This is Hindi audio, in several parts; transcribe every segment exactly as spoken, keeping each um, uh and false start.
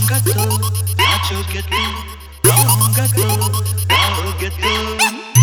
गाऊंगा तो नाचोगे तुम, गाऊंगा तो गाओगे तुम।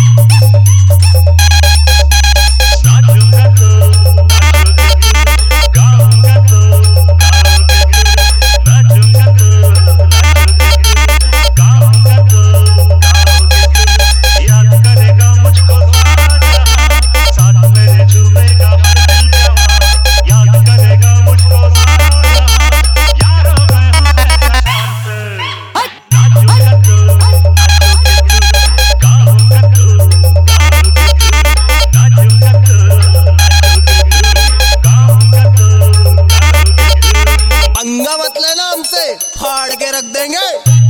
नाचूंगा तो नाचोगे तुम, गाऊंगा तो गाओगे तुम। नाचूंगा तो नाचोगे तुम, गाऊंगा तो गाओगे तुम। याद करेगा मुझको सारा जहां, साथ मेरे झूमेगा हर दिल जवां। याद करेगा मुझको सारा जहां, यारों मैं हूं ऐसा शांत। नाचूंगा तो नाचोगे तुम, गाऊंगा तो गाओगे तुम। नाचूंगा तो नाचोगे तुम, गाऊंगा तो गाओगे तुम। पंगा मत लेना हमसे, फाड़ के रख देंगे।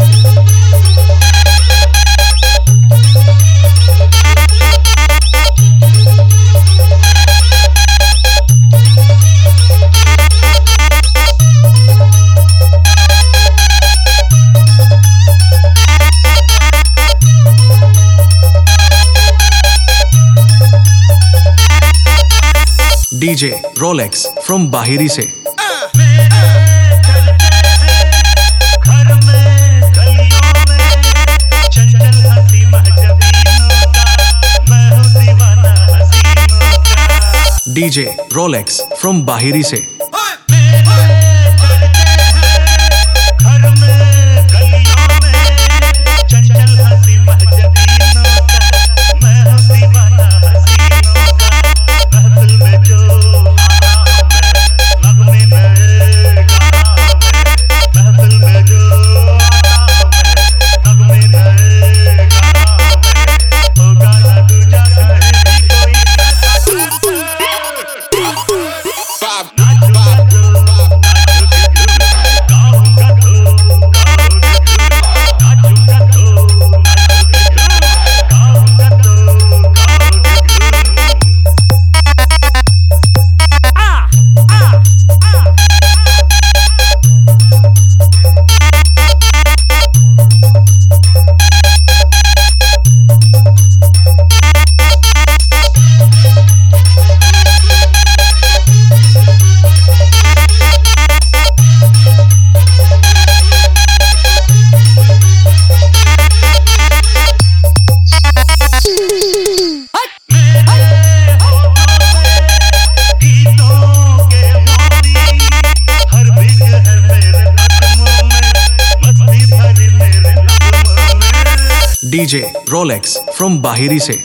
डीजे रोलेक्स फ्रॉम बाहिरी से। घर में गलियों में चंचल हंसी महजबीनों का, मैं हूँ दीवाना हसीनों का। डीजे रोलेक्स फ्रॉम बाहिरी से। घर में गलियों में चंचल हंसी महजबीनों का, मैं हूँ दीवाना हसीनों का। महफिल में जो आना मैं, नगमे में गाना मैं। महफिल में जो आना मैं, नगमे में गाना मैं। होगा ना दूजा कहीं भी कोई ऐसा। नाचूंगा तो नाचोगे तुम, गाऊंगा तो गाओगे तुम। नाचूंगा तो नाचोगे तुम, गाऊंगा तो गाओगे तुम। डीजे रोलेक्स फ्रॉम बाहिरी से।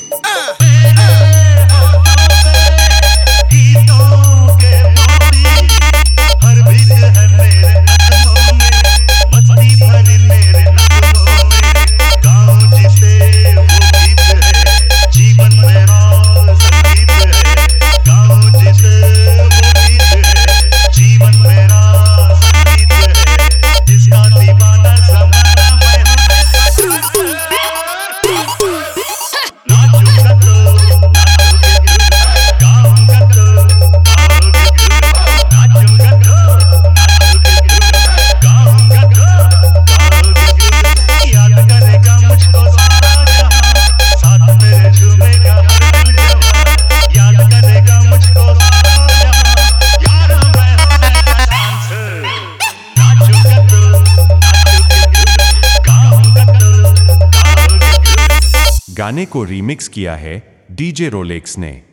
गाने को रीमिक्स किया है डीजे रोलेक्स ने।